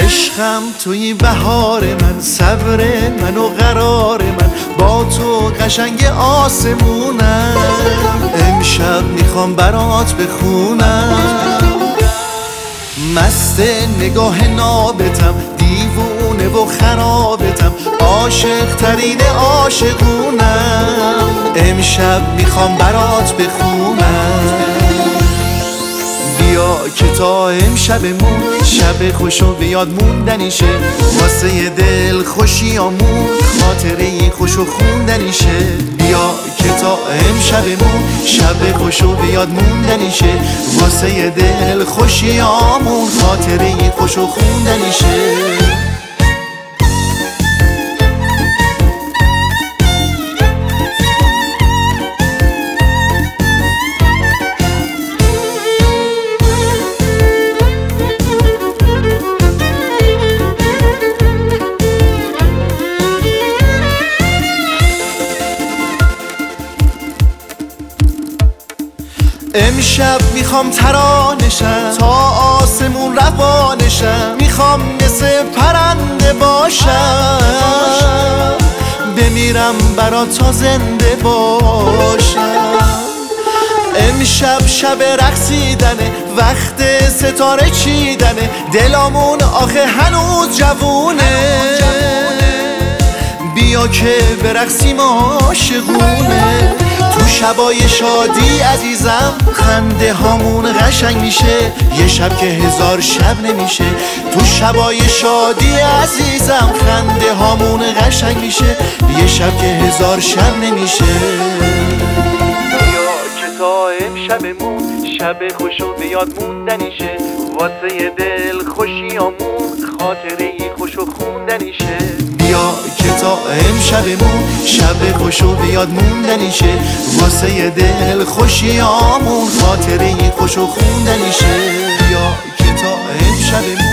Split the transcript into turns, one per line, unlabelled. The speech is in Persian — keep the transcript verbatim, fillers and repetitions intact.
عشقم توی بهار من، صبر من و قرار من، با تو قشنگ آسمونم. امشب میخوام برات بخونم، مست نگاه نابتم، دیوونه و خرابتم، عاشق ترین عاشقونم. امشب میخوام برات بخونم، بیا که تا امشبمون شب خوش و بیاد موندنیشه، واسه دل خوشیامون خاطره خوش و خوندنیشه. بیا که تا امشبمون شب خوش و بیاد موندنیشه، واسه دل خوشیامون خاطره خوش و خوندنیشه. امشب میخوام ترانشم تا آسمون روانشم، میخوام مثل پرنده باشم، بمیرم برات تا زنده باشم. امشب شب رقصیدنه، وقت ستاره چیدنه، دلامون آخه هنوز جوونه. بیا که برقصیم عاشقونه، تو شبای شادی عزیزم خنده هامون قشنگ میشه، یه شب که هزار شب نمیشه. تو شبای شادی عزیزم خنده هامون قشنگ میشه، یه شب که هزار شب نمیشه. بیا که تا امشبمون شب خوش و بیاد موندنیشه، واسه دل خوشیامون خاطره خوش و خوندنیشه. بیا که تا امشبمون شب خوش و بیاد موندنیشه، واسه دل خوشیامون خاطره خوش و خوندنیشه. بیا که تا امشبمون